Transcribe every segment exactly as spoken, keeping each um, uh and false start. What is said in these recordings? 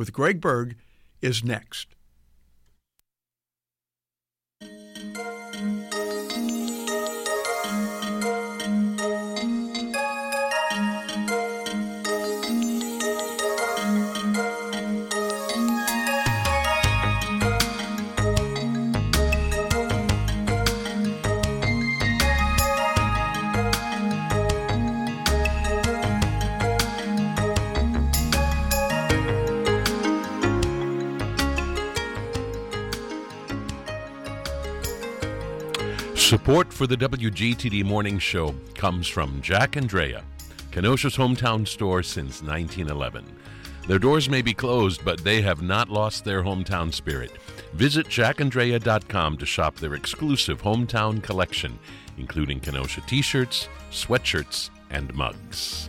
with Greg Berg is next. Support for the W G T D Morning Show comes from Jack Andrea, Kenosha's hometown store since nineteen eleven. Their doors may be closed, but they have not lost their hometown spirit. Visit jack andrea dot com to shop their exclusive hometown collection, including Kenosha t-shirts, sweatshirts, and mugs.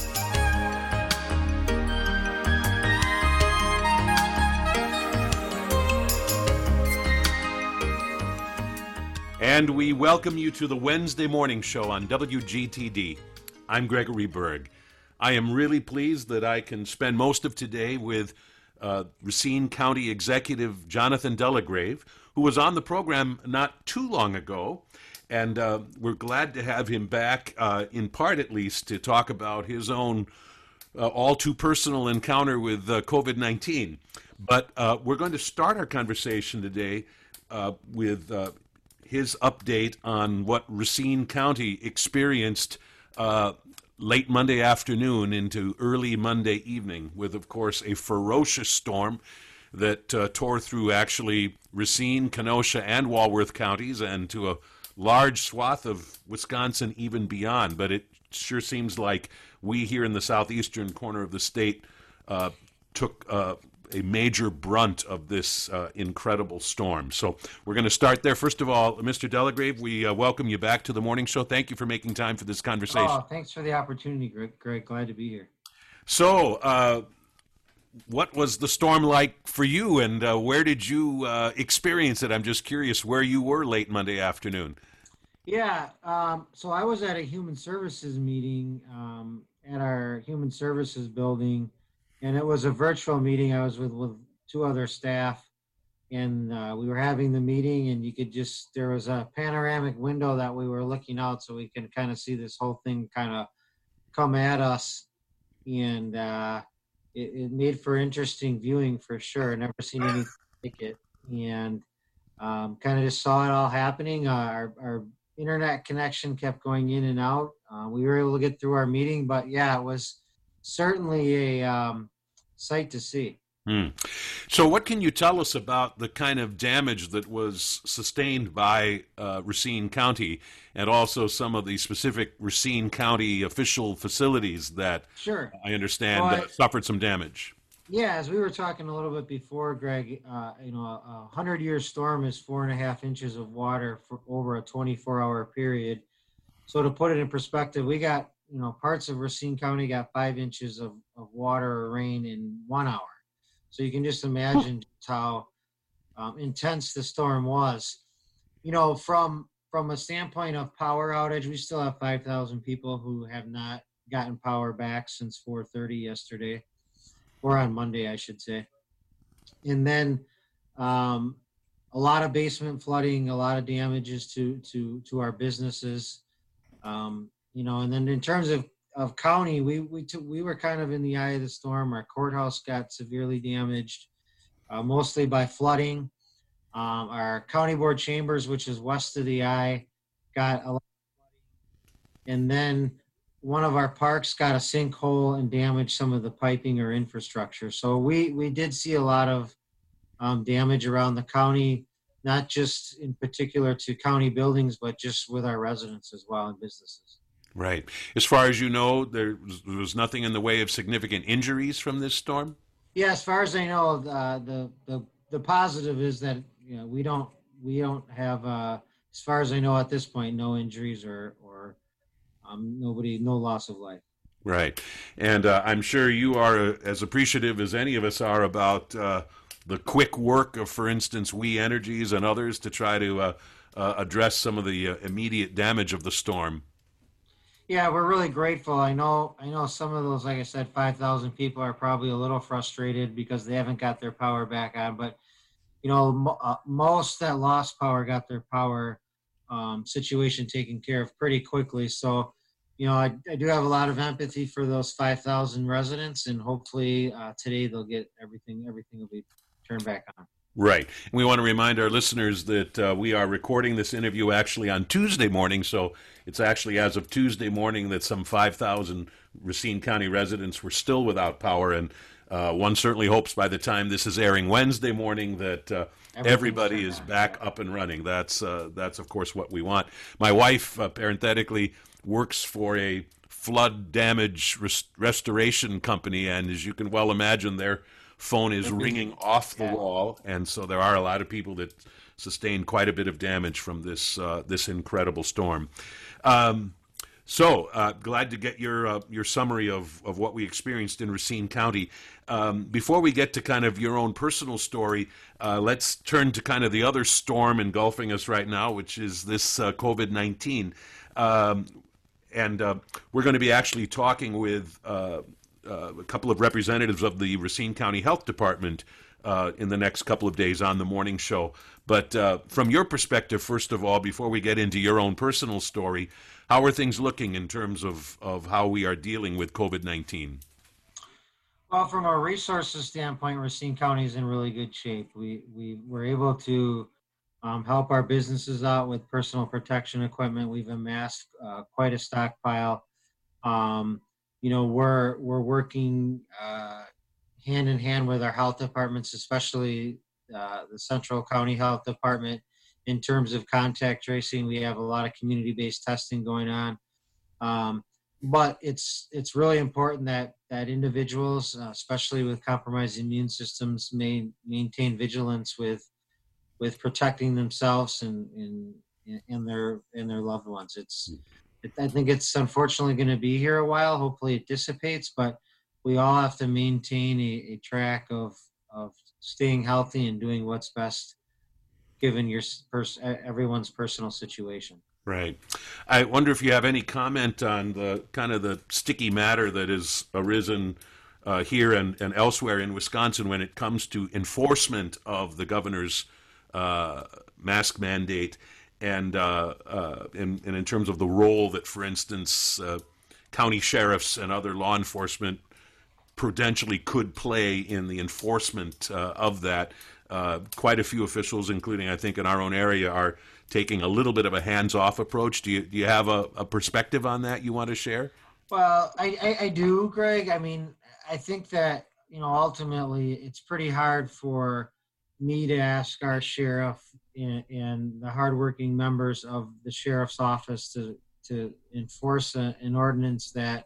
And we welcome you to the Wednesday morning show on W G T D. I'm Gregory Berg. I am really pleased that I can spend most of today with uh, Racine County Executive Jonathan Delagrave, who was on the program not too long ago. And uh, we're glad to have him back, uh, in part at least, to talk about his own uh, all-too-personal encounter with uh, covid nineteen. But uh, we're going to start our conversation today uh, with uh, his update on what Racine County experienced uh, late Monday afternoon into early Monday evening with, of course, a ferocious storm that uh, tore through actually Racine, Kenosha, and Walworth counties and to a large swath of Wisconsin even beyond. But it sure seems like we here in the southeastern corner of the state uh, took uh, a major brunt of this uh, incredible storm. So we're going to start there. First of all, Mister Delagrave, we uh, welcome you back to the morning show. Thank you for making time for this conversation. Oh, thanks for the opportunity, Greg. Greg, glad to be here. So, uh, what was the storm like for you, and uh, where did you uh, experience it? I'm just curious where you were late Monday afternoon. Yeah, um, so I was at a human services meeting um, at our human services building, and it was a virtual meeting. I was with, with two other staff, and uh, we were having the meeting, and you could just, there was a panoramic window that we were looking out so we could kind of see this whole thing kind of come at us, and uh, it, it made for interesting viewing for sure. Never seen anything like it, and um, kind of just saw it all happening. Uh, our, our internet connection kept going in and out. Uh, we were able to get through our meeting, but yeah, it was certainly a um, sight to see. Hmm. So what can you tell us about the kind of damage that was sustained by uh, Racine County and also some of the specific Racine County official facilities that sure. I understand well, I, uh, suffered some damage? Yeah, as we were talking a little bit before, Greg, uh, you know, a hundred-year storm is four and a half inches of water for over a twenty-four hour period. So to put it in perspective, we got, you know, parts of Racine County got five inches of, of water or rain in one hour. So you can just imagine just how um, intense the storm was. You know, from from a standpoint of power outage, we still have five thousand people who have not gotten power back since four thirty yesterday, or on Monday, I should say. And then um, a lot of basement flooding, a lot of damages to to to our businesses. Um, you know, and then in terms of of county, we we took, we were kind of in the eye of the storm. Our courthouse got severely damaged, uh, mostly by flooding. Um, our county board chambers, which is west of the eye, got a lot of flooding. And then one of our parks got a sinkhole and damaged some of the piping or infrastructure. So we we did see a lot of um, damage around the county, not just in particular to county buildings, but just with our residents as well and businesses. Right. As far as you know, there was, there was nothing in the way of significant injuries from this storm? Yeah, as far as I know, uh, the the the positive is that, you know, we don't we don't have, uh, as far as I know at this point, no injuries or or um, nobody, no loss of life. Right. And uh, I'm sure you are as appreciative as any of us are about uh, the quick work of, for instance, We Energies and others to try to uh, uh, address some of the uh, immediate damage of the storm. Yeah, we're really grateful. I know, I know some of those, like I said, five thousand people are probably a little frustrated because they haven't got their power back on. But, you know, mo- uh, most that lost power got their power um, situation taken care of pretty quickly. So, you know, I, I do have a lot of empathy for those five thousand residents, and hopefully uh, today they'll get everything, everything will be turned back on. Right. And we want to remind our listeners that uh, we are recording this interview actually on Tuesday morning, so it's actually as of Tuesday morning that some five thousand Racine County residents were still without power, and uh, one certainly hopes by the time this is airing Wednesday morning that uh, everybody is back up and running. That's, uh, that's of course, what we want. My wife, uh, parenthetically, works for a flood damage res- restoration company, and as you can well imagine, they're phone is ringing off the wall, and so there are a lot of people that sustained quite a bit of damage from this uh, this incredible storm. Um, so uh, glad to get your uh, your summary of, of what we experienced in Racine County. Um, before we get to kind of your own personal story, uh, let's turn to kind of the other storm engulfing us right now, which is this uh, COVID nineteen. Um, and uh, we're going to be actually talking with Uh, Uh, a couple of representatives of the Racine County Health Department uh, in the next couple of days on the morning show. But uh, from your perspective, first of all, before we get into your own personal story, how are things looking in terms of, of how we are dealing with COVID nineteen? Well, from a resources standpoint, Racine County is in really good shape. We we were able to um, help our businesses out with personal protection equipment. We've amassed uh, quite a stockpile. Um, you know, we're we're working uh, hand in hand with our health departments, especially uh, the Central County Health Department, in terms of contact tracing. We have a lot of community-based testing going on. Um, but it's it's really important that that individuals, uh, especially with compromised immune systems, may maintain vigilance with with protecting themselves and and, and their and their loved ones. It's it, I think it's unfortunately going to be here a while. Hopefully it dissipates, but we all have to maintain a, a track of of staying healthy and doing what's best given your pers- everyone's personal situation. Right. I wonder if you have any comment on the kind of the sticky matter that has arisen uh, here and, and elsewhere in Wisconsin when it comes to enforcement of the governor's uh, mask mandate, and, uh, uh, in, and in terms of the role that, for instance, uh, county sheriffs and other law enforcement prudentially could play in the enforcement uh, of that. Uh, quite a few officials, including I think in our own area, are taking a little bit of a hands-off approach. Do you do you have a, a perspective on that you want to share? Well, I, I, I do, Greg. I mean, I think that, you know, ultimately it's pretty hard for me to ask our sheriff and, and the hardworking members of the sheriff's office to, to enforce a, an ordinance that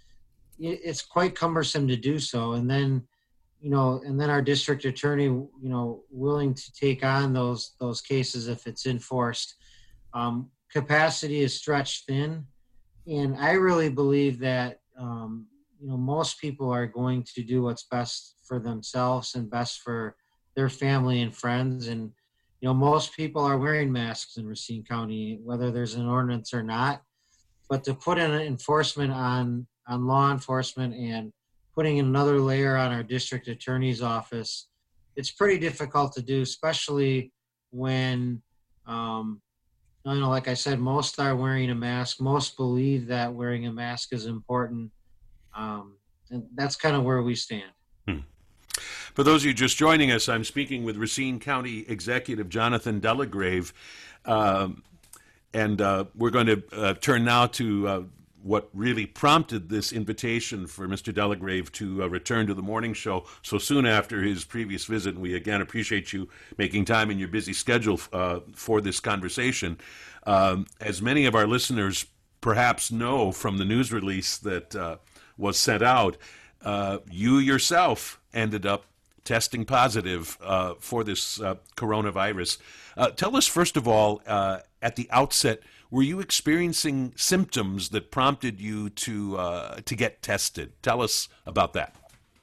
it's quite cumbersome to do so. And then, you know, and then our district attorney, you know, willing to take on those those cases if it's enforced. Um, capacity is stretched thin, and I really believe that um, you know, most people are going to do what's best for themselves and best for their family and friends. And you know, most people are wearing masks in Racine County, whether there's an ordinance or not. But to put in an enforcement on on law enforcement and putting another layer on our district attorney's office, it's pretty difficult to do, especially when, um, you know, like I said, most are wearing a mask. Most believe that wearing a mask is important. Um, and that's kind of where we stand. Hmm. For those of you just joining us, I'm speaking with Racine County Executive Jonathan Delagrave. Um, and uh, we're going to uh, turn now to uh, what really prompted this invitation for Mister Delagrave to uh, return to the morning show so soon after his previous visit. And we again appreciate you making time in your busy schedule uh, for this conversation. Um, as many of our listeners perhaps know from the news release that uh, was sent out, uh, you yourself ended up testing positive uh, for this uh, coronavirus. Uh, tell us, first of all, uh, at the outset, were you experiencing symptoms that prompted you to uh, to get tested? Tell us about that.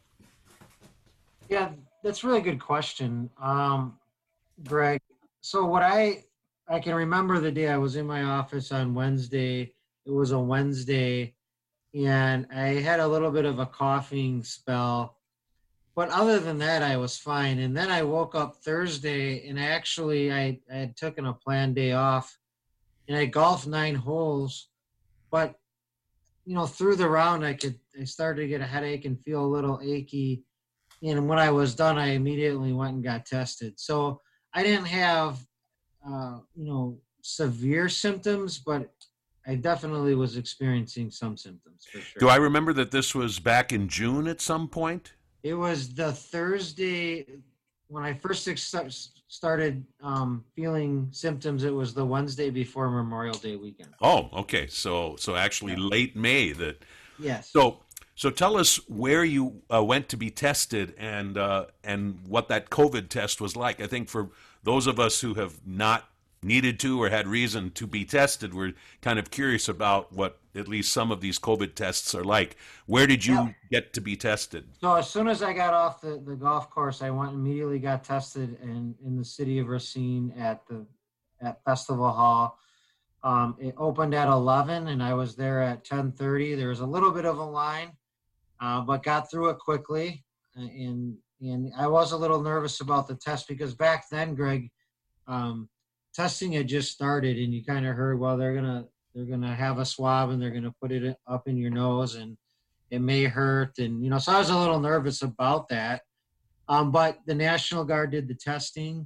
Yeah, that's a really good question, um, Greg. So what I I can remember the day I was in my office on Wednesday It was a Wednesday, and I had a little bit of a coughing spell. But other than that, I was fine. And then I woke up Thursday, and actually I, I had taken a planned day off, and I golfed nine holes. But, you know, through the round, I could I started to get a headache and feel a little achy. And when I was done, I immediately went and got tested. So I didn't have, uh, you know, severe symptoms, but I definitely was experiencing some symptoms for sure. Do I remember that this was back in June at some point? It was the Thursday when I first ex- started um, feeling symptoms. It was the Wednesday before Memorial Day weekend. Oh, okay. So, so actually Yeah. late May. That. Yes. So, so tell us where you uh, went to be tested and uh, and what that COVID test was like. I think for those of us who have not needed to or had reason to be tested, we're kind of curious about what at least some of these COVID tests are like. Where did you Yeah. get to be tested? So as soon as I got off the, the golf course, I went immediately got tested in, in the city of Racine at the at Festival Hall. Um, it opened at eleven, and I was there at ten thirty. There was a little bit of a line, uh, but got through it quickly. Uh, And and I was a little nervous about the test because back then, Greg, um, testing had just started, and you kind of heard, well, they're gonna they're gonna have a swab and they're gonna put it up in your nose, and it may hurt, and you know, so I was a little nervous about that. Um, but the National Guard did the testing,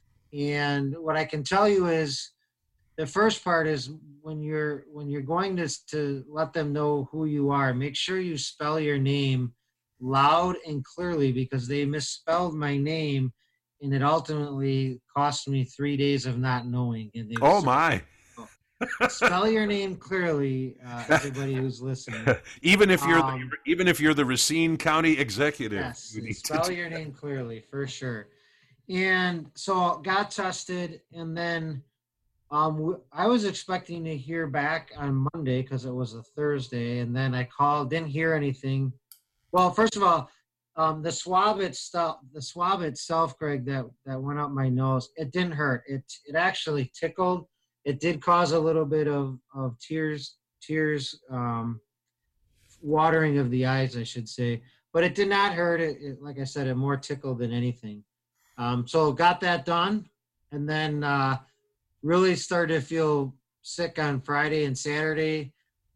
and what I can tell you is the first part is when you're when you're going to to let them know who you are, make sure you spell your name loud and clearly because they misspelled my name, and it ultimately cost me three days of not knowing. And they Oh my! spell your name clearly, uh, everybody who's listening. Even if you're Um, the, even if you're the Racine County executive, Yes, you need to spell do your that. name clearly for sure. And so got tested, and then um, w- I was expecting to hear back on Monday because it was a Thursday, and then I called, didn't hear anything. Well, first of all, um, the swab itself, the swab itself, Greg, that that went up my nose, it didn't hurt. It it actually tickled. It did cause a little bit of of tears, tears, um, watering of the eyes, I should say, but it did not hurt. It, it like I said, it more tickled than anything. Um, so got that done, and then uh, really started to feel sick on Friday and Saturday.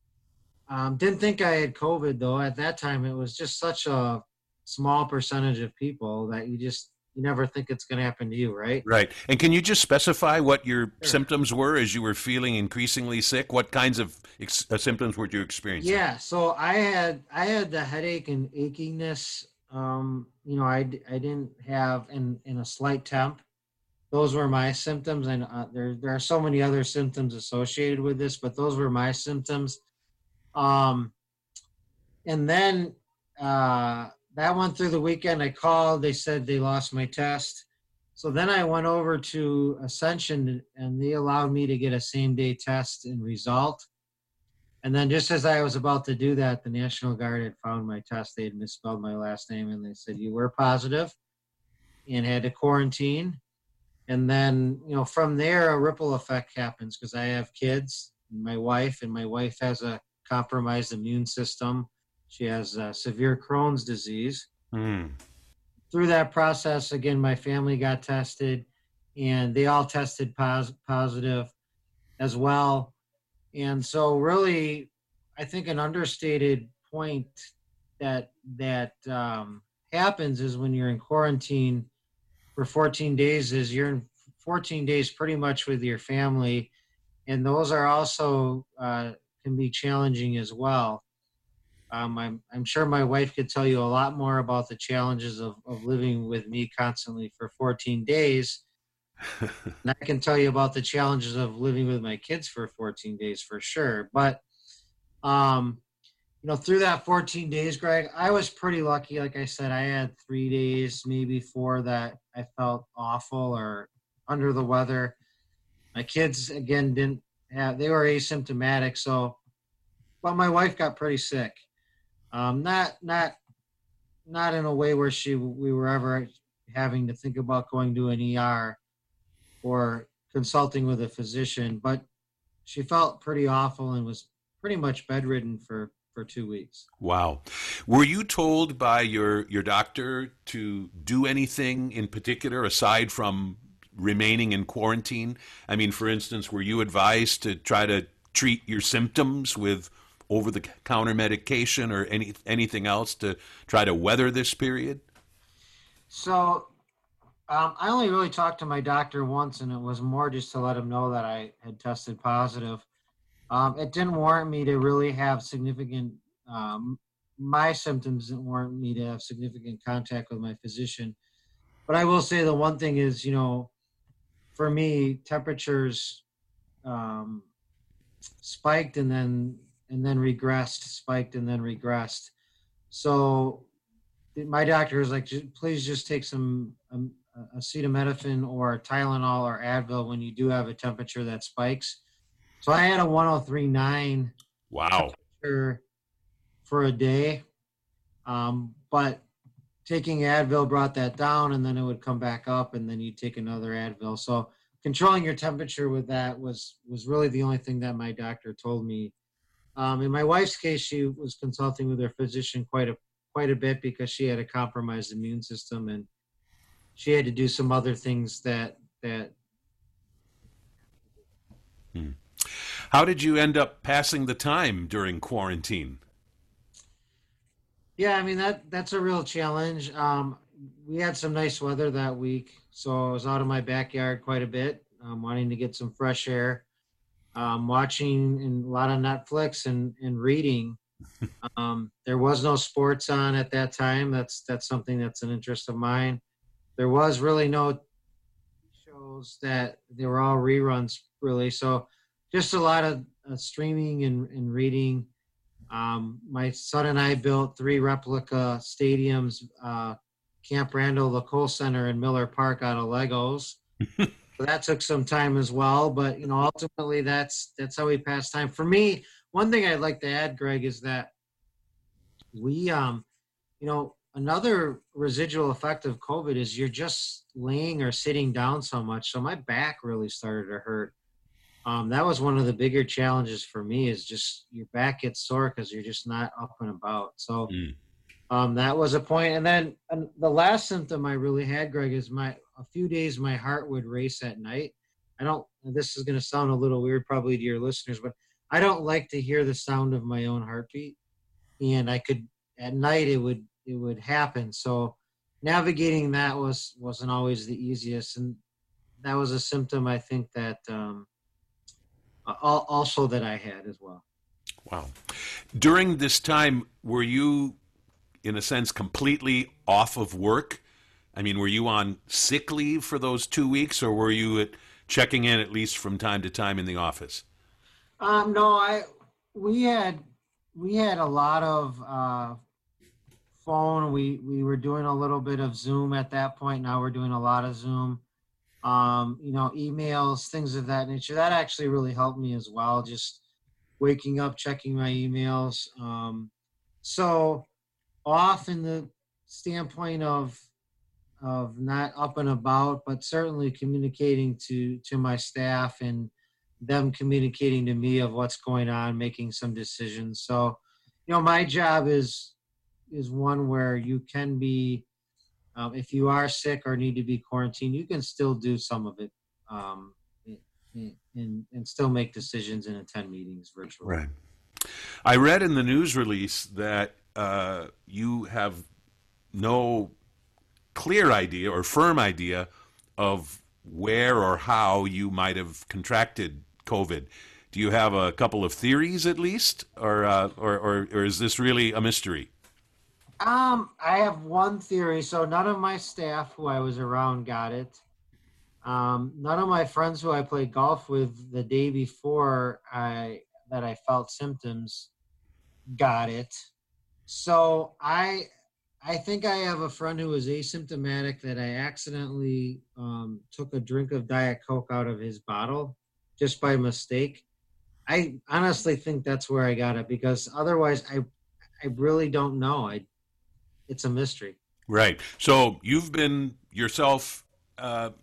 Um, didn't think I had COVID though. At that time, it was just such a small percentage of people that you just you never think it's going to happen to you, right? Right. And can you just specify what your Sure. symptoms were as you were feeling increasingly sick? What kinds of ex- uh, symptoms were you experiencing? Yeah. So I had I had the headache and achiness. Um, you know, I, I didn't have in in a slight temp. Those were my symptoms, and uh, there there are so many other symptoms associated with this, but those were my symptoms. Um, and then uh, that went through the weekend. I called. They said they lost my test. So then I went over to Ascension, and they allowed me to get a same day test and result. And then just as I was about to do that, the National Guard had found my test. They had misspelled my last name, and they said you were positive and had to quarantine. And then, you know, from there, a ripple effect happens because I have kids, and my wife, and my wife has a compromised immune system. She has uh, severe Crohn's disease. Hmm. Through that process, again, my family got tested, and they all tested pos- positive as well. And so really, I think an understated point that that um, happens is when you're in quarantine for fourteen days is you're in fourteen days pretty much with your family, and those are also uh, can be challenging as well. Um, I'm I'm sure my wife could tell you a lot more about the challenges of, of living with me constantly for fourteen days. And I can tell you about the challenges of living with my kids for fourteen days for sure. But, um, you know, through that fourteen days, Greg, I was pretty lucky. Like I said, I had three days, maybe four, that I felt awful or under the weather. My kids, again, didn't have, they were asymptomatic. So, but my wife got pretty sick. Um, not, not, not in a way where she, we were ever having to think about going to an E R or consulting with a physician, but she felt pretty awful and was pretty much bedridden for, for two weeks. Wow. Were you told by your, your doctor to do anything in particular aside from remaining in quarantine? I mean, for instance, were you advised to try to treat your symptoms with over-the-counter medication or any anything else to try to weather this period? So um, I only really talked to my doctor once, and it was more just to let him know that I had tested positive. Um, it didn't warrant me to really have significant, um, my symptoms didn't warrant me to have significant contact with my physician. But I will say the one thing is, you know, for me, temperatures um, spiked and then and then regressed, spiked and then regressed. So my doctor was like, please just take some um, acetaminophen or Tylenol or Advil when you do have a temperature that spikes. So I had a one oh three point nine Wow. temperature for a day, um, but taking Advil brought that down, and then it would come back up, and then you take another Advil. So controlling your temperature with that was was really the only thing that my doctor told me. Um, in my wife's case, she was consulting with her physician quite a quite a bit because she had a compromised immune system, and she had to do some other things that that. Hmm. How did you end up passing the time during quarantine? Yeah, I mean, that that's a real challenge. Um, we had some nice weather that week, so I was out in my backyard quite a bit, um, wanting to get some fresh air, um, watching and a lot of Netflix and, and reading. Um, there was no sports on at that time. That's that's something that's an interest of mine. There was really no shows that they were all reruns, really. So just a lot of uh, streaming and, and reading. Um, my son and I built three replica stadiums, uh, Camp Randall, the Kohl Center, and Miller Park out of Legos. So that took some time as well. But, you know, ultimately that's that's how we pass time. For me, one thing I'd like to add, Greg, is that we, um, you know, another residual effect of COVID is you're just laying or sitting down so much. So my back really started to hurt. Um, that was one of the bigger challenges for me, is just your back gets sore because you're just not up and about. So Mm. um, that was a point. And then um, the last symptom I really had, Greg, is my a few days my heart would race at night. I don't, this is going to sound a little weird probably to your listeners, but I don't like to hear the sound of my own heartbeat. And I could, at night it would, it would happen. So navigating that was, wasn't always the easiest. And that was a symptom I think that, um, also that I had as well. Wow. During this time, were you, in a sense, completely off of work? I mean, were you on sick leave for those two weeks, or were you at, checking in at least from time to time in the office? Um, no, I we had we had a lot of uh, phone. We we were doing a little bit of Zoom at that point. Now we're doing a lot of Zoom. Um, you know, emails, things of that nature. That actually really helped me as well. Just waking up, checking my emails. Um, so off in the standpoint of of not up and about, but certainly communicating to to my staff and them communicating to me of what's going on, making some decisions. So, you know, my job is is one where you can be. Um, if you are sick or need to be quarantined, you can still do some of it um, and, and, and still make decisions and attend meetings virtually. Right. I read in the news release that uh, you have no clear idea or firm idea of where or how you might have contracted COVID. Do you have a couple of theories at least, or uh, or, or, or is this really a mystery? Um, I have one theory. So none of my staff who I was around got it. Um, none of my friends who I played golf with the day before I that I felt symptoms got it. So I I think I have a friend who was asymptomatic that I accidentally um, took a drink of Diet Coke out of his bottle just by mistake. I honestly think that's where I got it, because otherwise I I really don't know. I It's a mystery. Right. So you've been yourself uh,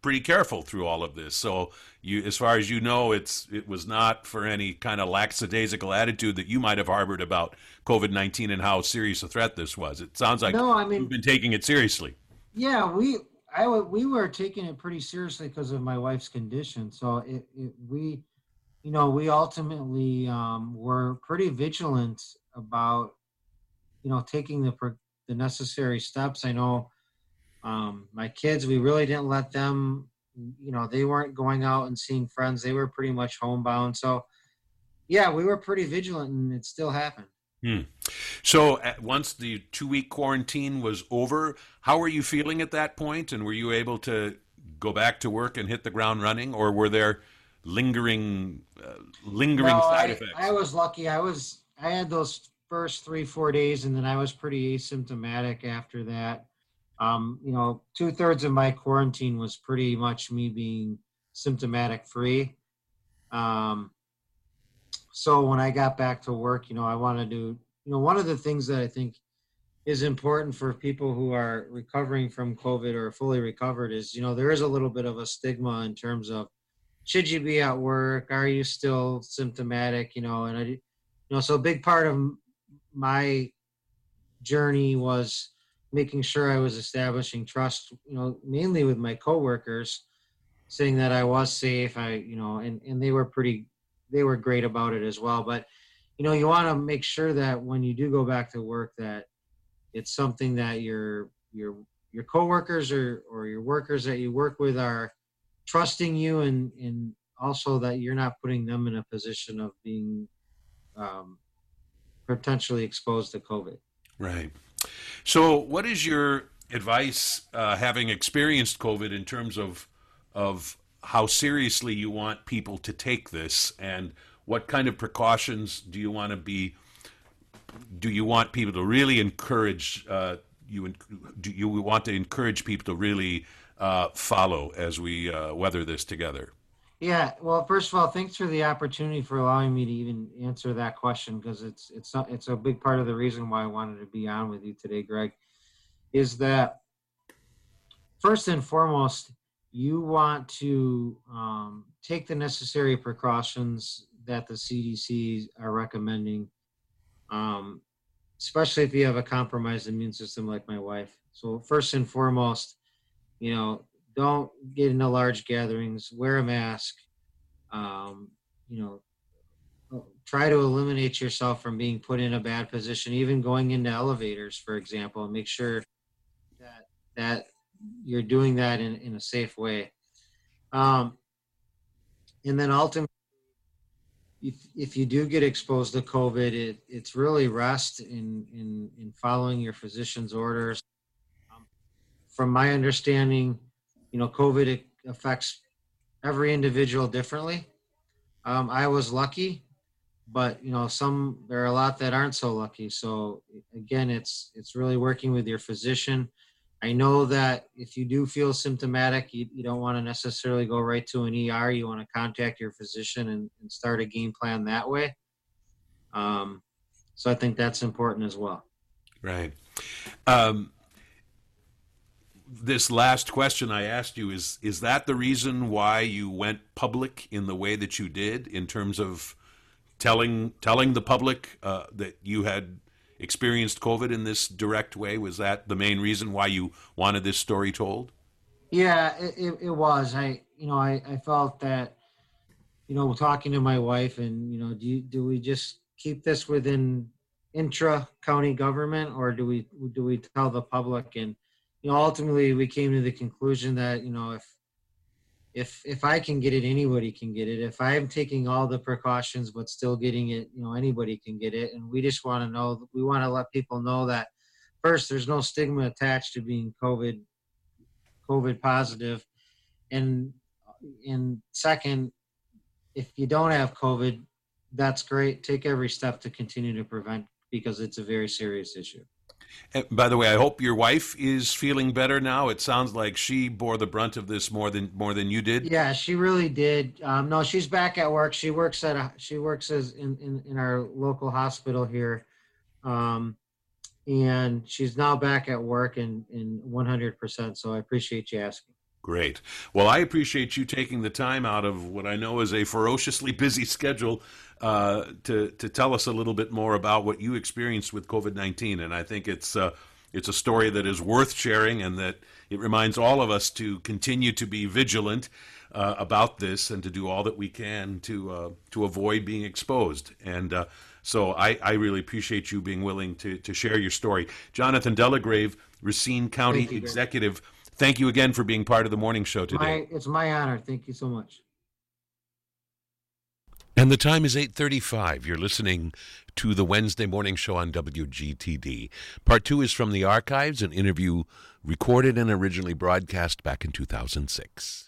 pretty careful through all of this. So you, as far as you know, it's it was not for any kind of lackadaisical attitude that you might have harbored about COVID nineteen and how serious a threat this was. It sounds like No, I mean, you've been taking it seriously. yeah, we I w- we were taking it pretty seriously because of my wife's condition. So it, it we, you know, we ultimately um, were pretty vigilant about, you know, taking the pre- the necessary steps. I know um, my kids, we really didn't let them, you know, they weren't going out and seeing friends. They were pretty much homebound. So yeah, we were pretty vigilant, and it still happened. Hmm. So at, once the two-week quarantine was over, how were you feeling at that point? And were you able to go back to work and hit the ground running, or were there lingering, uh, lingering No, side I, effects? I was lucky. I was I had those first three four days, and then I was pretty asymptomatic after that. Um, you know, two thirds of my quarantine was pretty much me being symptomatic free. Um, so when I got back to work, you know, I wanted to, you know, one of the things that I think is important for people who are recovering from COVID or fully recovered is, you know, there is a little bit of a stigma in terms of, should you be at work? Are you still symptomatic? You know, and I, you know, so a big part of my journey was making sure I was establishing trust, you know, mainly with my coworkers, saying that I was safe. I, you know, and, and they were pretty, they were great about it as well. But, you know, you want to make sure that when you do go back to work, that it's something that your, your, your coworkers or, or your workers that you work with are trusting you, and, and also that you're not putting them in a position of being um, potentially exposed to COVID. Right. So, what is your advice, uh, having experienced COVID, in terms of of how seriously you want people to take this, and what kind of precautions do you want to be? Do you want people to really encourage? Uh, you do you want to encourage people to really uh, follow as we uh, weather this together? Yeah, well, first of all, thanks for the opportunity for allowing me to even answer that question, because it's it's not, it's a big part of the reason why I wanted to be on with you today, Greg. Is that first and foremost, you want to um, take the necessary precautions that the C D C are recommending, um, especially if you have a compromised immune system like my wife. So first and foremost, you know, don't get into large gatherings, wear a mask, um, you know, try to eliminate yourself from being put in a bad position, even going into elevators, for example, and make sure that, that you're doing that in, in a safe way. Um, and then ultimately, if, if you do get exposed to COVID, it, it's really rest in, in, in following your physician's orders. Um, from my understanding, you know, COVID affects every individual differently. Um, I was lucky, but you know, some there are a lot that aren't so lucky. So again, it's it's really working with your physician. I know that if you do feel symptomatic, you, you don't want to necessarily go right to an E R. You want to contact your physician and, and start a game plan that way. Um, so I think that's important as well. Right. Um, this last question I asked you, is is that the reason why you went public in the way that you did, in terms of telling telling the public uh, that you had experienced COVID in this direct way? Was that the main reason why you wanted this story told? Yeah, it, it, it was. I, you know, I, I felt that, you know, talking to my wife, and, you know, do you, do we just keep this within intra county government, or do we, do we tell the public? And, you know, ultimately we came to the conclusion that, you know, if, if, if I can get it, anybody can get it. If I'm taking all the precautions, but still getting it, you know, anybody can get it. And we just want to know, we want to let people know that first, there's no stigma attached to being COVID, COVID positive. And, and second, if you don't have COVID, that's great. Take every step to continue to prevent, because it's a very serious issue. And by the way, I hope your wife is feeling better now. It sounds like she bore the brunt of this more than more than you did. Yeah, she really did. Um, no, she's back at work. She works at a, she works as in, in, in our local hospital here. Um, and she's now back at work and in one hundred percent. So I appreciate you asking. Great. Well, I appreciate you taking the time out of what I know is a ferociously busy schedule uh, to to tell us a little bit more about what you experienced with COVID nineteen. And I think it's uh, it's a story that is worth sharing, and that it reminds all of us to continue to be vigilant uh, about this and to do all that we can to uh, to avoid being exposed. And uh, so I, I really appreciate you being willing to to share your story. Jonathan Delagrave, Racine County Thank you, Greg. Executive, thank you again for being part of the morning show today. My, it's my honor. Thank you so much. And the time is eight thirty-five. You're listening to the Wednesday morning show on W G T D. Part two is from the archives, an interview recorded and originally broadcast back in two thousand six.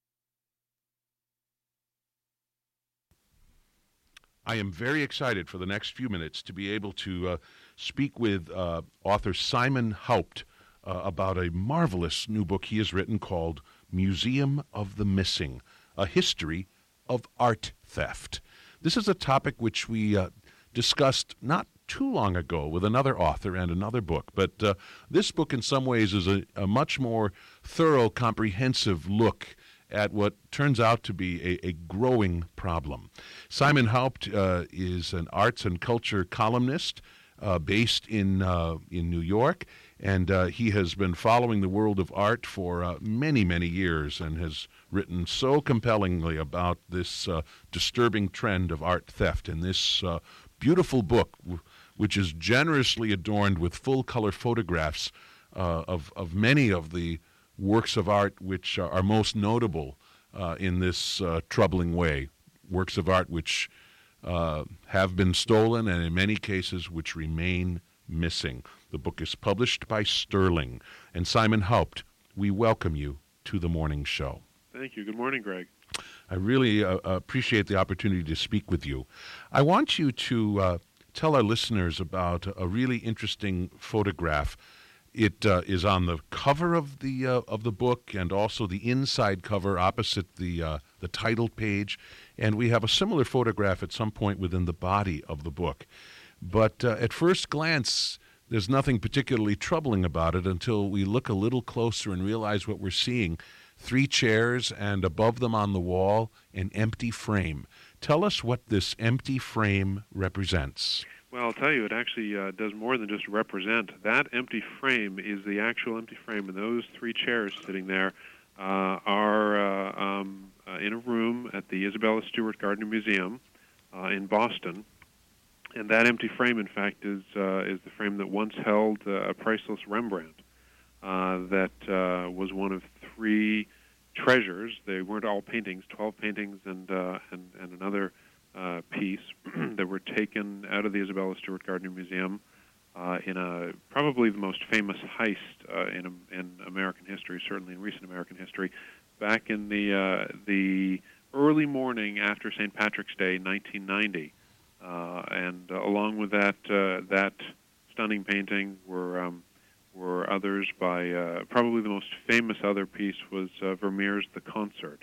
I am very excited for the next few minutes to be able to uh, speak with uh, author Simon Haupt uh, about a marvelous new book he has written called Museum of the Missing, A History of Art Theft. This is a topic which we uh, discussed not too long ago with another author and another book, but uh, this book in some ways is a, a much more thorough, comprehensive look at what turns out to be a, a growing problem. Simon Haupt uh, is an arts and culture columnist uh, based in uh, in New York, and uh, he has been following the world of art for uh, many, many years and has written so compellingly about this uh, disturbing trend of art theft. In this uh, beautiful book, w- which is generously adorned with full-color photographs uh, of, of many of the works of art which are, are most notable uh, in this uh, troubling way, works of art which uh, have been stolen and in many cases which remain missing. The book is published by Sterling. And Simon Haupt, we welcome you to the morning show. Thank you. Good morning, Greg. I really uh, appreciate the opportunity to speak with you. I want you to uh, tell our listeners about a really interesting photograph. It uh, is on the cover of the uh, of the book, and also the inside cover opposite the uh, the title page. And we have a similar photograph at some point within the body of the book. But uh, at first glance, there's nothing particularly troubling about it until we look a little closer and realize what we're seeing. Three chairs, and above them on the wall, an empty frame. Tell us what this empty frame represents. Well, I'll tell you, it actually uh, does more than just represent. That empty frame is the actual empty frame, and those three chairs sitting there uh, are uh, um, uh, in a room at the Isabella Stewart Gardner Museum uh, in Boston. And that empty frame, in fact, is uh, is the frame that once held uh, a priceless Rembrandt uh, that uh, was one of three treasures. They weren't all paintings, twelve paintings and uh, and, and another uh, piece that were taken out of the Isabella Stewart Gardner Museum uh, in a probably the most famous heist uh, in in American history, certainly in recent American history, back in the uh, the early morning after Saint Patrick's Day, nineteen ninety. Uh, and uh, along with that uh, that stunning painting were um, were others by uh, probably the most famous other piece was uh, Vermeer's The Concert.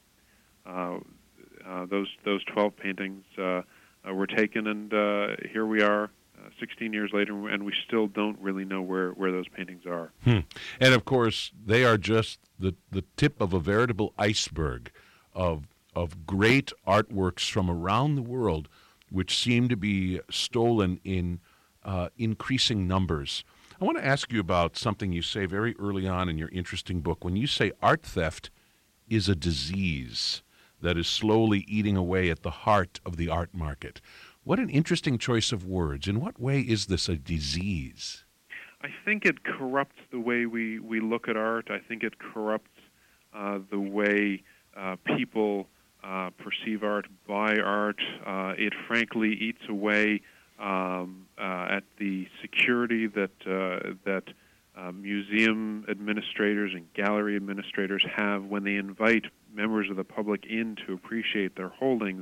Uh, uh, those those twelve paintings uh, uh, were taken, and uh, here we are, uh, sixteen years later, and we still don't really know where, where those paintings are. Hmm. And of course, they are just the the tip of a veritable iceberg of of great artworks from around the world, which seem to be stolen in uh, increasing numbers. I want to ask you about something you say very early on in your interesting book. When you say art theft is a disease that is slowly eating away at the heart of the art market. What an interesting choice of words. In what way is this a disease? I think it corrupts the way we, we look at art. I think it corrupts uh, the way uh, people Uh, perceive art, buy art. Uh, it frankly eats away um, uh, at the security that uh, that uh, museum administrators and gallery administrators have when they invite members of the public in to appreciate their holdings.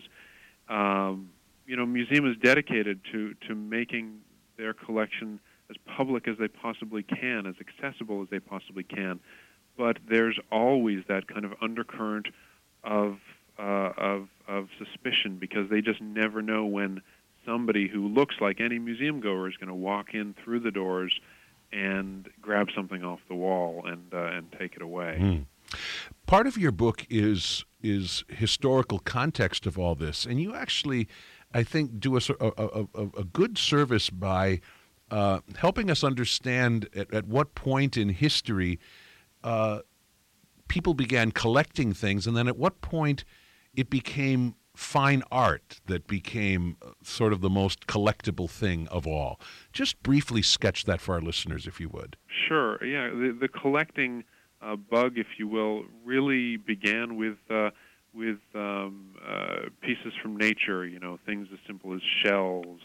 Um, you know, museum is dedicated to to making their collection as public as they possibly can, as accessible as they possibly can. But there's always that kind of undercurrent of Uh, of of suspicion, because they just never know when somebody who looks like any museum goer is going to walk in through the doors and grab something off the wall and uh, and take it away. Mm. part of your book is is historical context of all this, and you actually, I think, do a a, a, a good service by uh, helping us understand at, at what point in history uh, people began collecting things, and then at what point it became fine art that became sort of the most collectible thing of all. Just briefly sketch that for our listeners, if you would. Sure. Yeah, the, the collecting uh, bug, if you will, really began with uh, with um, uh, pieces from nature. You know, things as simple as shells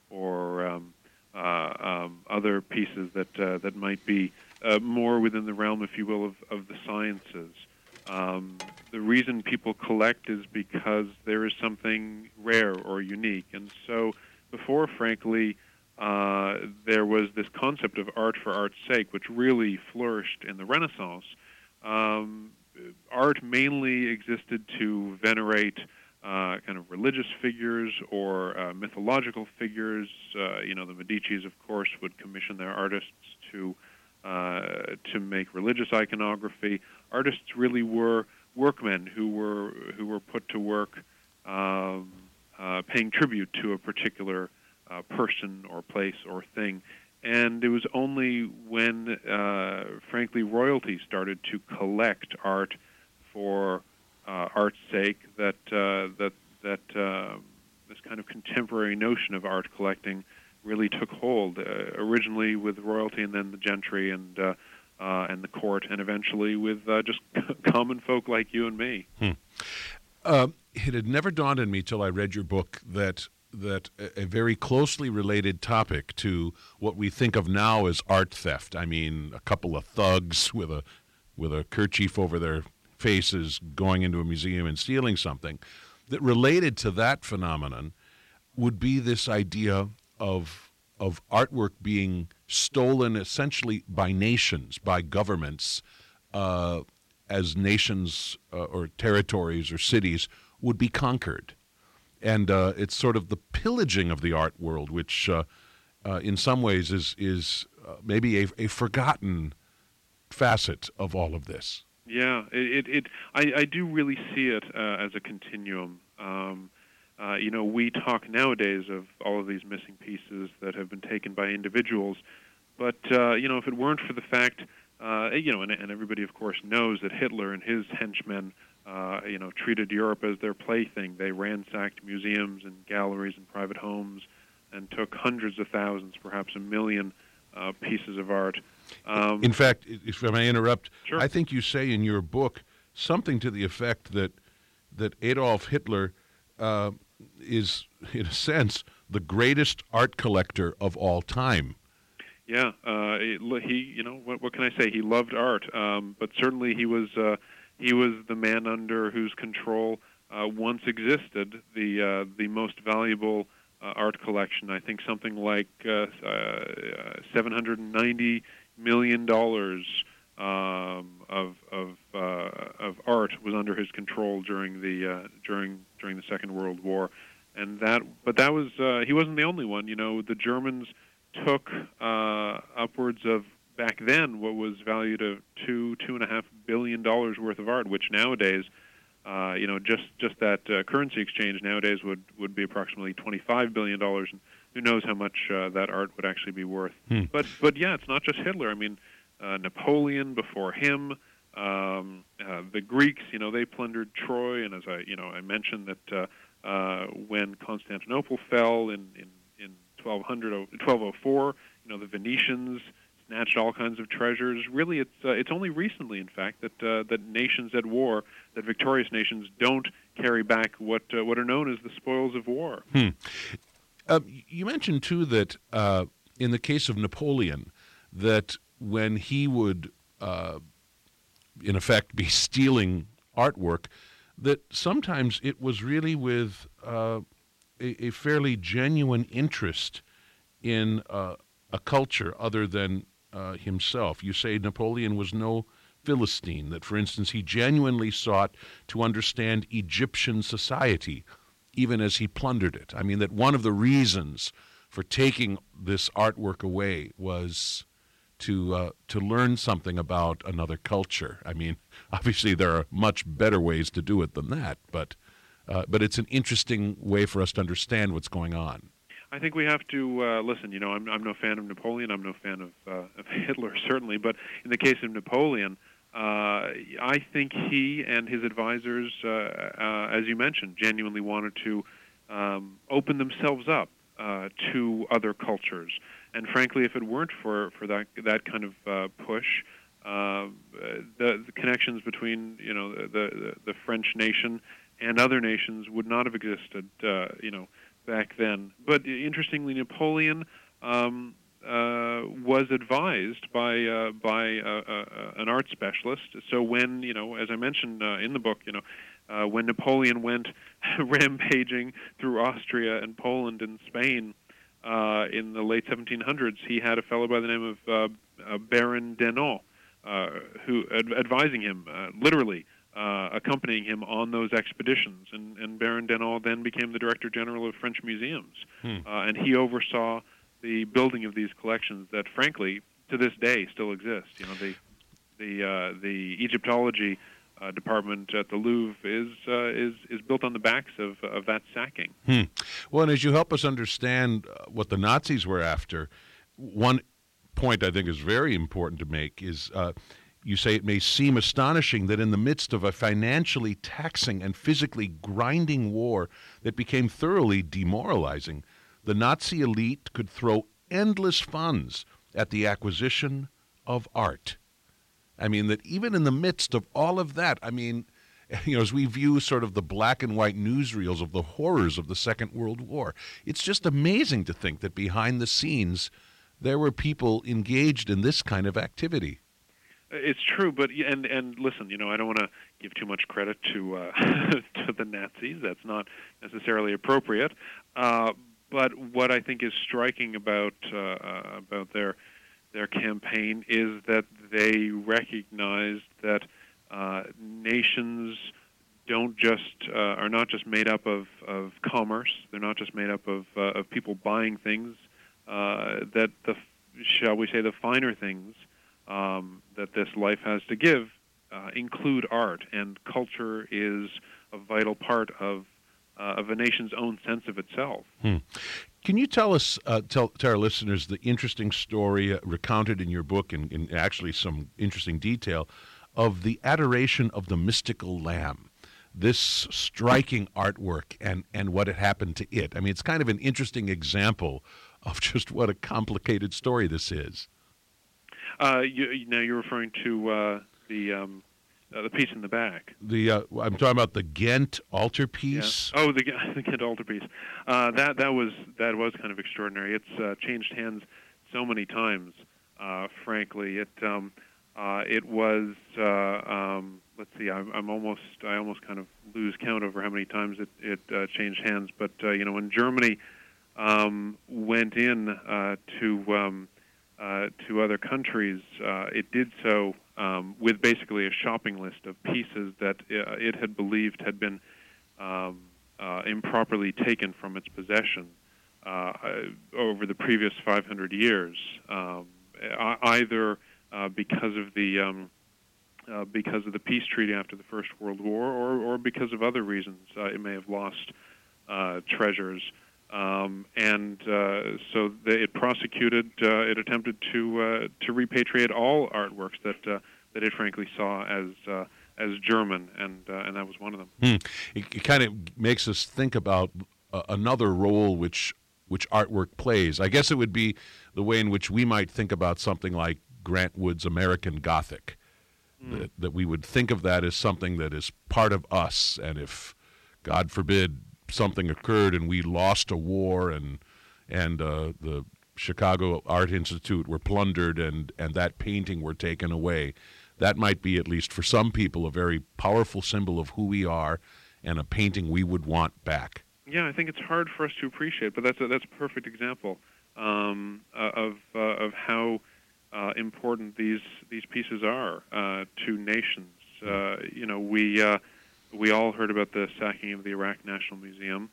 or um, uh, um, other pieces that uh, that might be uh, more within the realm, if you will, of, of the sciences. Um, the reason people collect is because there is something rare or unique. And so before, frankly, uh, there was this concept of art for art's sake, which really flourished in the Renaissance. Um, art mainly existed to venerate uh, kind of religious figures or uh, mythological figures. Uh, you know, the Medicis, of course, would commission their artists to uh, to make religious iconography. Artists really were workmen who were who were put to work um, uh, paying tribute to a particular uh, person or place or thing. And it was only when, uh, frankly, royalty started to collect art for uh, art's sake that uh, that that uh, this kind of contemporary notion of art collecting really took hold. Uh, originally with royalty, and then the gentry, and uh, uh, and the court, and eventually with uh, just common folk like you and me. Hmm. Uh, it had never dawned on me till I read your book that that a, a very closely related topic to what we think of now as art theft. I mean, a couple of thugs with a with a kerchief over their faces going into a museum and stealing something. That related to that phenomenon would be this idea of of artwork being stolen essentially by nations, by governments, uh, as nations uh, or territories or cities would be conquered. And uh, it's sort of the pillaging of the art world, which uh, uh, in some ways is is uh, maybe a, a forgotten facet of all of this. Yeah, it, it, it I, I do really see it uh, as a continuum. Um, Uh, you know, we talk nowadays of all of these missing pieces that have been taken by individuals, but, uh, you know, if it weren't for the fact, uh, you know, and, and everybody, of course, knows that Hitler and his henchmen, uh, you know, treated Europe as their plaything. They ransacked museums and galleries and private homes and took hundreds of thousands, perhaps a million uh, pieces of art. Um, in fact, if I may interrupt, sure. I think you say in your book something to the effect that that Adolf Hitler uh, is, in a sense, the greatest art collector of all time. Yeah, uh, it, he. You know, what, what can I say? He loved art, um, but certainly he was uh, he was the man under whose control uh, once existed the uh, the most valuable uh, art collection. I think something like uh, uh, seven hundred ninety million dollars um, of of uh, of art was under his control during the uh, during during the Second World War, and that. But that was uh, he wasn't the only one. You know, the Germans took uh, upwards of back then what was valued at two two and a half billion dollars worth of art, which nowadays, uh, you know, just just that uh, currency exchange nowadays would would be approximately twenty-five billion dollars, and who knows how much uh, that art would actually be worth. Hmm. But but yeah, it's not just Hitler. I mean, uh, Napoleon before him, um, uh, the Greeks. You know, they plundered Troy, and as I you know I mentioned that uh, uh, when Constantinople fell in in twelve hundred, twelve oh four, you know, the Venetians snatched all kinds of treasures. Really, it's uh, it's only recently, in fact, that uh, that nations at war, that victorious nations, don't carry back what uh, what are known as the spoils of war. Hmm. Uh, you mentioned too that uh, in the case of Napoleon, that when he would, uh, in effect, be stealing artwork, that sometimes it was really with Uh, A, a fairly genuine interest in uh, a culture other than uh, himself. You say Napoleon was no Philistine, that, for instance, he genuinely sought to understand Egyptian society, even as he plundered it. I mean, that one of the reasons for taking this artwork away was to uh, to learn something about another culture. I mean, obviously there are much better ways to do it than that, but uh, but it's an interesting way for us to understand what's going on. I think we have to uh, listen. You know, I'm, I'm no fan of Napoleon. I'm no fan of, uh, of Hitler, certainly. But in the case of Napoleon, uh, I think he and his advisors, uh, uh, as you mentioned, genuinely wanted to um, open themselves up uh, to other cultures. And frankly, if it weren't for, for that that kind of uh, push, uh, the, the connections between you know the, the the French nation and other nations would not have existed. Uh, you know. Back then. But interestingly, Napoleon um, uh, was advised by uh, by uh, uh, an art specialist. So when, you know, as I mentioned uh, in the book, you know, uh, when Napoleon went rampaging through Austria and Poland and Spain uh, in the late seventeen hundreds, he had a fellow by the name of uh, uh, Baron Denon, uh, who ad- advising him, uh, literally, Uh, accompanying him on those expeditions. And, and Baron Denon then became the Director General of French museums. Hmm. Uh, and he oversaw the building of these collections that, frankly, to this day still exist. You know, the the uh, the Egyptology uh, department at the Louvre is uh, is is built on the backs of of that sacking. Hmm. Well, and as you help us understand uh, what the Nazis were after, one point I think is very important to make is uh, you say it may seem astonishing that in the midst of a financially taxing and physically grinding war that became thoroughly demoralizing, the Nazi elite could throw endless funds at the acquisition of art. I mean, that even in the midst of all of that, I mean, you know, as we view sort of the black and white newsreels of the horrors of the Second World War, it's just amazing to think that behind the scenes there were people engaged in this kind of activity. It's true, but and and listen, you know, I don't want to give too much credit to uh, to the Nazis. That's not necessarily appropriate. Uh, but what I think is striking about uh, about their their campaign is that they recognized that uh, nations don't just uh, are not just made up of, of commerce. They're not just made up of uh, of people buying things. Uh, that the shall we say the finer things Um, that this life has to give uh, include art, and culture is a vital part of uh, of a nation's own sense of itself. Hmm. Can you tell us, uh, tell, tell our listeners, the interesting story uh, recounted in your book, and, and actually some interesting detail, of the adoration of the mystical lamb, this striking artwork, and, and what had happened to it? I mean, it's kind of an interesting example of just what a complicated story this is. Uh, you, now you're referring to uh, the um, uh, the piece in the back. The uh, I'm talking about the Ghent altarpiece. Yeah. Oh, the, the Ghent altarpiece. Uh, that that was that was kind of extraordinary. It's uh, changed hands so many times. Uh, frankly, it um, uh, it was. Uh, um, let's see. I'm, I'm almost. I almost kind of lose count over how many times it it uh, changed hands. But uh, you know, when Germany um, went in uh, to um, Uh, to other countries, uh, it did so um, with basically a shopping list of pieces that uh, it had believed had been um, uh, improperly taken from its possession uh, over the previous five hundred years, um, either uh, because of the um, uh, because of the peace treaty after the First World War, or, or because of other reasons. Uh, it may have lost uh, treasures. Um, and uh, so they, it prosecuted, uh, it attempted to uh, to repatriate all artworks that uh, that it frankly saw as uh, as German, and uh, and that was one of them. Hmm. It, it kind of makes us think about uh, another role which which artwork plays. I guess it would be the way in which we might think about something like Grant Wood's American Gothic, mm. that, that we would think of that as something that is part of us, and if, God forbid, something occurred and we lost a war and and uh, the Chicago Art Institute were plundered and, and that painting were taken away, that might be, at least for some people, a very powerful symbol of who we are and a painting we would want back. Yeah, I think it's hard for us to appreciate, but that's a, that's a perfect example um, of uh, of how uh, important these these pieces are uh, to nations. Uh, you know, we. Uh, We all heard about the sacking of the Iraq National Museum.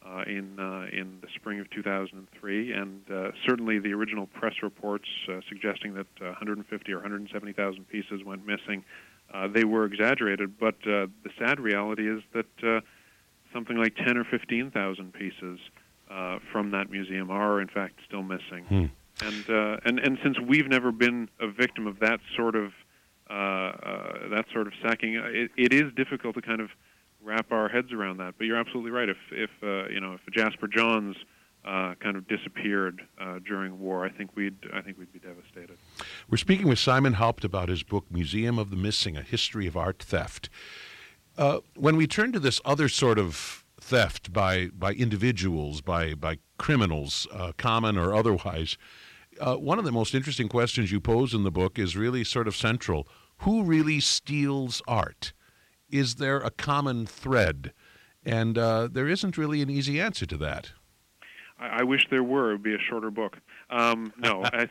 uh, in uh, in the spring of two thousand three, and uh, certainly the original press reports uh, suggesting that uh, one hundred fifty or one hundred seventy thousand pieces went missing, uh, they were exaggerated. But uh, the sad reality is that uh, something like ten or fifteen thousand pieces uh, from that museum are in fact still missing. Hmm. And uh, and and since we've never been a victim of that sort of uh, uh, that sort of sacking, it, it is difficult to kind of wrap our heads around that. But you're absolutely right. If if uh, you know if Jasper Johns uh, kind of disappeared uh, during war, I think we'd I think we'd be devastated. We're speaking with Simon Haupt about his book Museum of the Missing: A History of Art Theft. Uh, when we turn to this other sort of theft by by individuals, by by criminals, uh, common or otherwise, uh, one of the most interesting questions you pose in the book is really sort of central. Who really steals art? Is there a common thread? And uh, there isn't really an easy answer to that. I, I wish there were. It would be a shorter book. Um, no, I,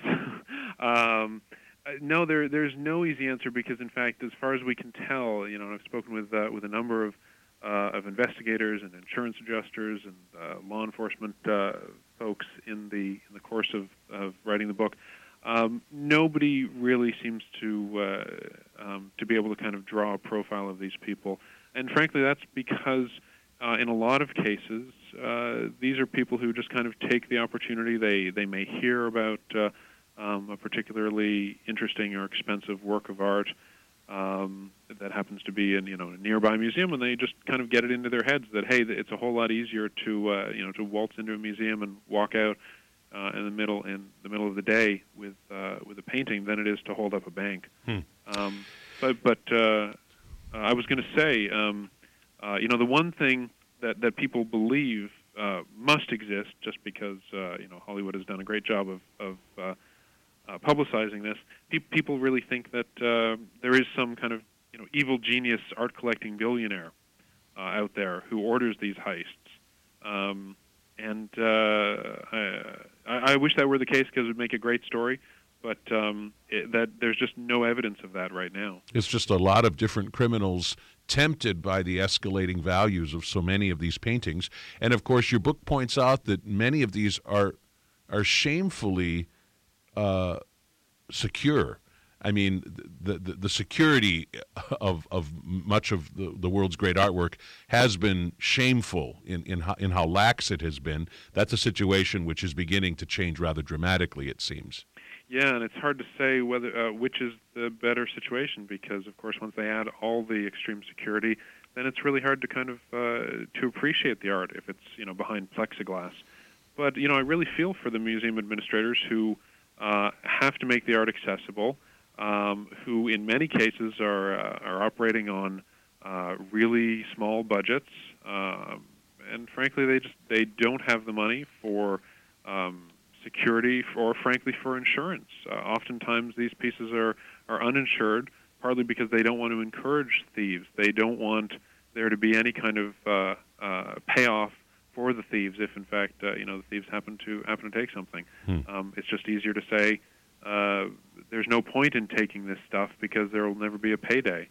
um, no, there, there's no easy answer because, in fact, as far as we can tell, you know, I've spoken with uh, with a number of uh, of investigators and insurance adjusters and uh, law enforcement uh, folks in the in the course of, of writing the book. Um, nobody really seems to uh, um, to be able to kind of draw a profile of these people, and frankly, that's because uh, in a lot of cases, uh, these are people who just kind of take the opportunity. They they may hear about uh, um, a particularly interesting or expensive work of art um, that happens to be in you know a nearby museum, and they just kind of get it into their heads that hey, it's a whole lot easier to uh, you know to waltz into a museum and walk out Uh, in the middle in the middle of the day with uh, with a painting than it is to hold up a bank. Hmm. Um, but but uh, I was going to say, um, uh, you know, the one thing that, that people believe uh, must exist, just because uh, you know Hollywood has done a great job of of uh, uh, publicizing this. Pe- people really think that uh, there is some kind of you know evil genius art collecting billionaire uh, out there who orders these heists. Um, And uh, I, I wish that were the case because it would make a great story, but um, it, that there's just no evidence of that right now. It's just a lot of different criminals tempted by the escalating values of so many of these paintings. And, of course, your book points out that many of these are are shamefully uh, secure. I mean, the, the, the security of, of much of the, the world's great artwork has been shameful in, in, how, in how lax it has been. That's a situation which is beginning to change rather dramatically, it seems. Yeah, and it's hard to say whether uh, which is the better situation because, of course, once they add all the extreme security, then it's really hard to kind of uh, to appreciate the art if it's you know behind plexiglass. But you know, I really feel for the museum administrators who uh, have to make the art accessible. Um, who in many cases are uh, are operating on uh, really small budgets, um, and frankly, they just they don't have the money for um, security or, frankly, for insurance. Uh, oftentimes, these pieces are are uninsured, partly because they don't want to encourage thieves. They don't want there to be any kind of uh, uh, payoff for the thieves if, in fact, uh, you know the thieves happen to happen to take something. Hmm. Um, it's just easier to say. Uh, there's no point in taking this stuff because there will never be a payday.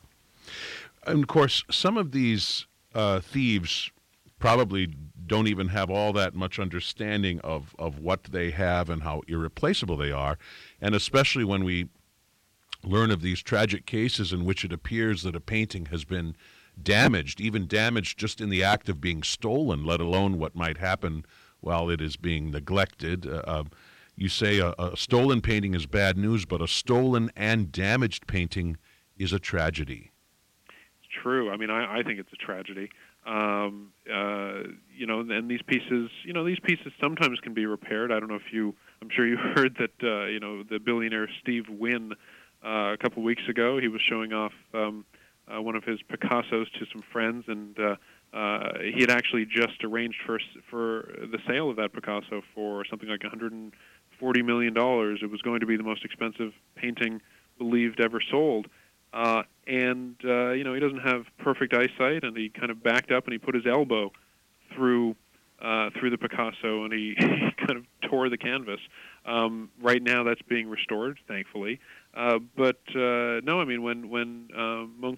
And of course, some of these uh, thieves probably don't even have all that much understanding of, of what they have and how irreplaceable they are. And especially when we learn of these tragic cases in which it appears that a painting has been damaged, even damaged just in the act of being stolen, let alone what might happen while it is being neglected. Uh, You say a, a stolen painting is bad news, but a stolen and damaged painting is a tragedy. It's true. I mean, I, I think it's a tragedy. Um, uh, you know, and these pieces, you know, these pieces sometimes can be repaired. I don't know if you, I'm sure you heard that, uh, you know, the billionaire Steve Wynn, uh, a couple weeks ago, he was showing off um, uh, one of his Picassos to some friends, and uh, uh, he had actually just arranged for for the sale of that Picasso for something like one hundred forty million dollars. It was going to be the most expensive painting believed ever sold. Uh, and, uh, you know, he doesn't have perfect eyesight, and he kind of backed up and he put his elbow through uh, through the Picasso, and he, he kind of tore the canvas. Um, right now that's being restored, thankfully. Uh, but, uh, no, I mean, when, when uh, Munch's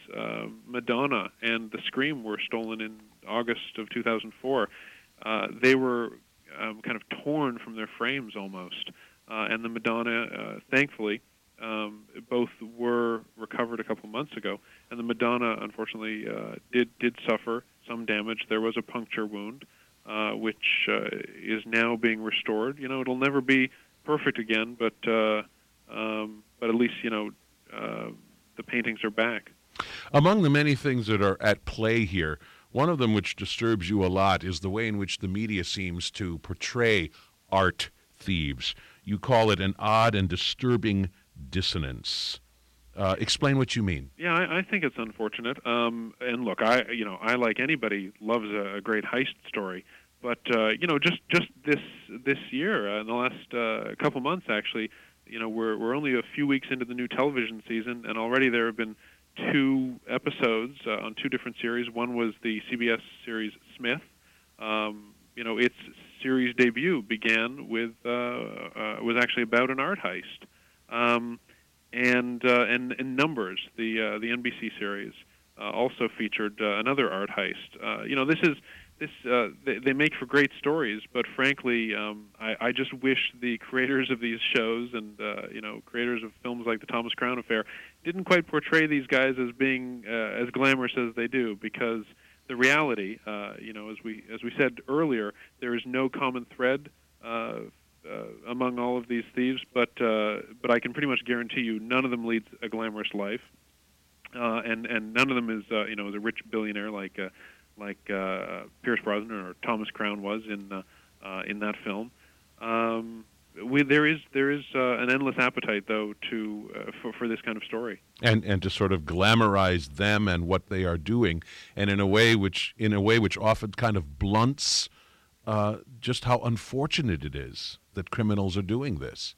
uh, Madonna and The Scream were stolen in August of two thousand four. Uh, they were um, kind of torn from their frames almost. Uh, and the Madonna, uh, thankfully, um, both were recovered a couple months ago. And the Madonna, unfortunately, uh, did did suffer some damage. There was a puncture wound, uh, which uh, is now being restored. You know, it'll never be perfect again, but uh, um, but at least, you know, uh, the paintings are back. Among the many things that are at play here, one of them which disturbs you a lot is the way in which the media seems to portray art thieves. You call it an odd and disturbing dissonance. Uh, explain what you mean. Yeah, I, I think it's unfortunate. Um, and look, I you know I like anybody loves a, a great heist story, but uh, you know just just this this year, uh, in the last uh, couple months actually, you know we're we're only a few weeks into the new television season, and already there have been two episodes uh, on two different series. One was the C B S series Smith. Um, you know, its series debut began with uh, uh, was actually about an art heist, um, and, uh, and and Numbers, the uh, the N B C series, uh, also featured uh, another art heist. Uh, you know, this is this uh, they, they make for great stories, but frankly, um, I, I just wish the creators of these shows and uh, you know creators of films like the Thomas Crown Affair didn't quite portray these guys as being uh, as glamorous as they do, because the reality, uh, you know, as we as we said earlier, there is no common thread uh, uh, among all of these thieves. But uh, but I can pretty much guarantee you, none of them leads a glamorous life, uh, and and none of them is uh, you know is a rich billionaire like uh, like uh, Pierce Brosnan or Thomas Crown was in uh, uh, in that film. Um, We, there is there is uh, an endless appetite, though, to uh, for, for this kind of story, and and to sort of glamorize them and what they are doing, and in a way which in a way which often kind of blunts uh, just how unfortunate it is that criminals are doing this.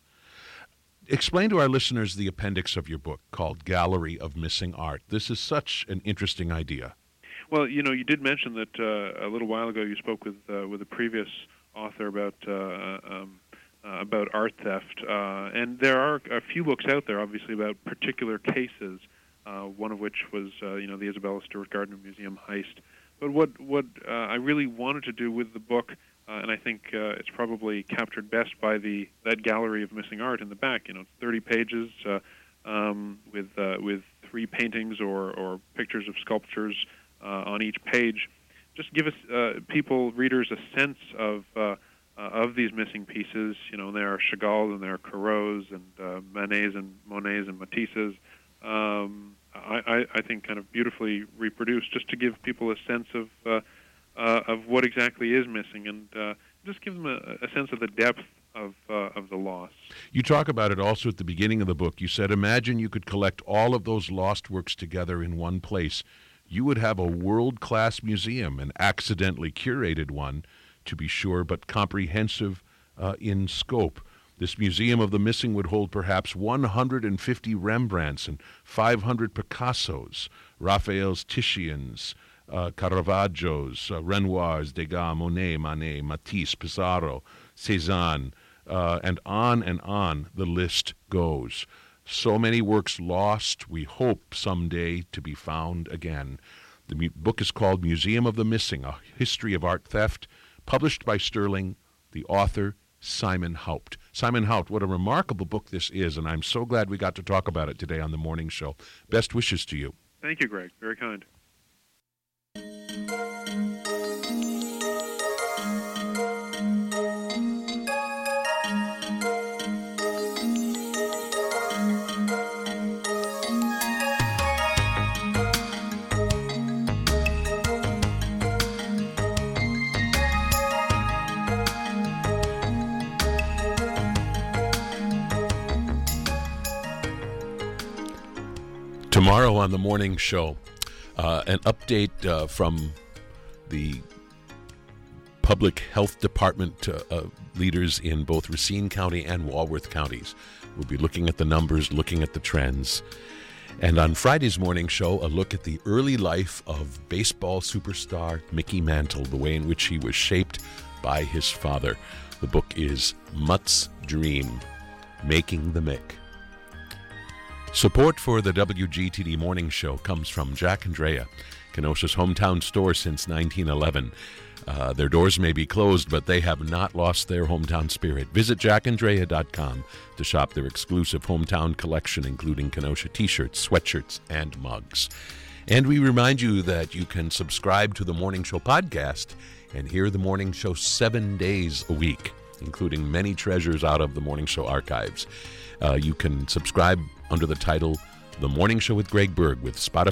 Explain to our listeners the appendix of your book called "Gallery of Missing Art." This is such an interesting idea. Well, you know, you did mention that uh, a little while ago you spoke with uh, with a previous author about. Uh, um, Uh, about art theft, uh, and there are a few books out there, obviously, about particular cases. Uh, one of which was, uh, you know, the Isabella Stewart Gardner Museum heist. But what what uh, I really wanted to do with the book, uh, and I think uh, it's probably captured best by the that gallery of missing art in the back. You know, it's thirty pages uh, um, with uh, with three paintings or or pictures of sculptures uh, on each page. Just give us uh, people, readers, a sense of. Uh, Uh, of these missing pieces. You know, there are Chagall and there are Corot's and uh, Manets and Monets and Matisse's. Um, I, I, I think kind of beautifully reproduced, just to give people a sense of uh, uh, of what exactly is missing, and uh, just give them a, a sense of the depth of uh, of the loss. You talk about it also at the beginning of the book. You said, imagine you could collect all of those lost works together in one place. You would have a world-class museum, an accidentally curated one, to be sure, but comprehensive uh, in scope. This Museum of the Missing would hold perhaps one hundred fifty Rembrandts and five hundred Picassos, Raphael's, Titian's, uh, Caravaggio's, uh, Renoir's, Degas, Monet, Manet, Matisse, Pissarro, Cézanne, uh, and on and on the list goes. So many works lost, we hope someday to be found again. The mu- book is called Museum of the Missing, A History of Art Theft, published by Sterling, the author, Simon Haupt. Simon Haupt, what a remarkable book this is, and I'm so glad we got to talk about it today on The Morning Show. Best wishes to you. Thank you, Greg. Very kind. Tomorrow on The Morning Show, uh, an update uh, from the Public Health Department uh, uh, leaders in both Racine County and Walworth counties. We'll be looking at the numbers, looking at the trends. And on Friday's Morning Show, a look at the early life of baseball superstar Mickey Mantle, the way in which he was shaped by his father. The book is Mutt's Dream, Making the Mick. Support for the W G T D Morning Show comes from Jack and Drea, Kenosha's hometown store since nineteen eleven. Uh, their doors may be closed, but they have not lost their hometown spirit. Visit jack and drea dot com to shop their exclusive hometown collection, including Kenosha t-shirts, sweatshirts, and mugs. And we remind you that you can subscribe to the Morning Show podcast and hear the Morning Show seven days a week, including many treasures out of the Morning Show archives. Uh, you can subscribe under the title The Morning Show with Greg Berg with Spotify